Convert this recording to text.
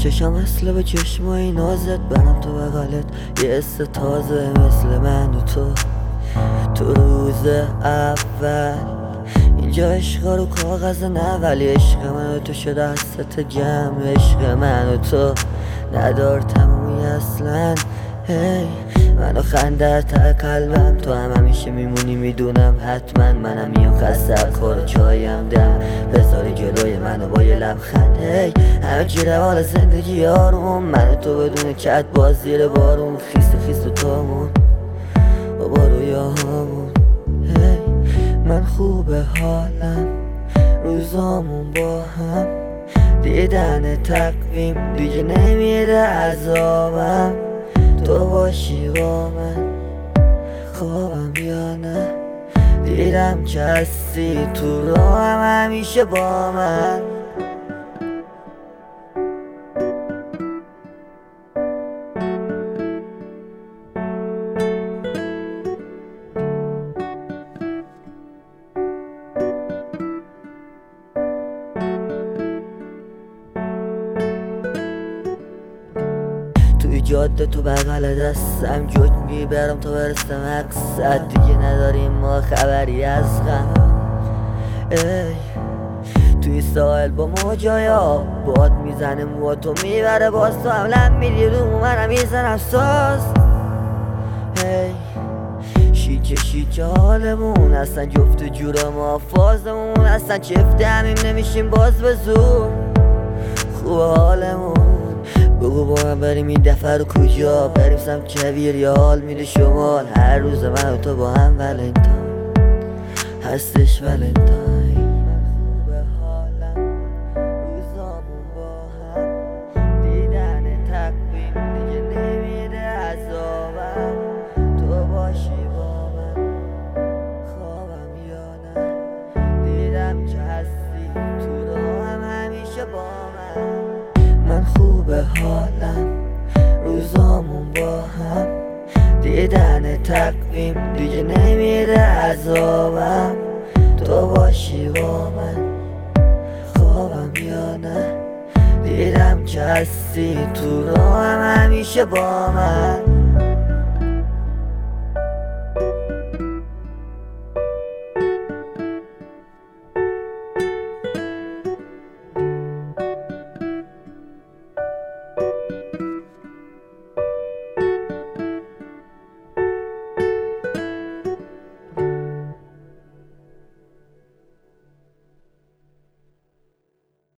چشم مثل به چشمای نازت برم تو بغلت، یه حس تازه مثل من و تو روز اول. اینجا عشق رو کاغذ نه، ولی عشق من و تو شده دستت جمع. عشق من و تو ندار تمومی اصلا. هی منو خنده ته قلبم، تو هم همیشه میمونی میدونم. حتما منم میام خسته کار چایم دم، بذاری جلوی منو با یه لبخند. هی همه چی روال زندگی آروم، من و تو بدون کت باز زیر بارون. خیس و تامون با رویاهامون. هی من خوبه حالم، روزامون با هم. دیدن تقویم دیگه نمیره عذابم. تو باشی با من خوابم یا نه، دیدم که هستی تو راهم همیشه با من. توی جاده تو بغل دستم جوک میبرم تا برسم مقصد. دیگه نداریم ما خبری از غم. ای توی ساحل با موجای آب باد میزنه مو تو میبره، باز تو هم لم میدی رو منم میزنم ساز. ای شیچه حالمون هستن، جفت جور ما فازمون هستن. چفته همیم نمیشیم باز به زور. خوب حالمون بگو با هم بریم این دفعه رو کجا بریم؟ سمت کویر یا حال میره شمال. هر روز من و تو با هم ولنتاین هستش ولنتاین. من خوبه حالم، روزامون با هم. دیدن تقویم دیگه نمیره عذابم. تو باشی با من خوابم یا نه، دیدم که هستی تو راهم همیشه با من. من خوبه حالم، روزامون با هم. دیدن تقویم دیگه نمیره عذابم. تو باشی با من خوابم یا نه، دیدم که هستی تو راهم همیشه با من.